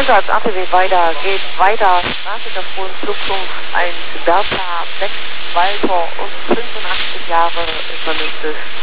Einsatz ATW weiter, geht weiter, Straße der Frohen Flugpunkt 1, Bertha, 6, Walter und 85 Jahre ist vernünftig.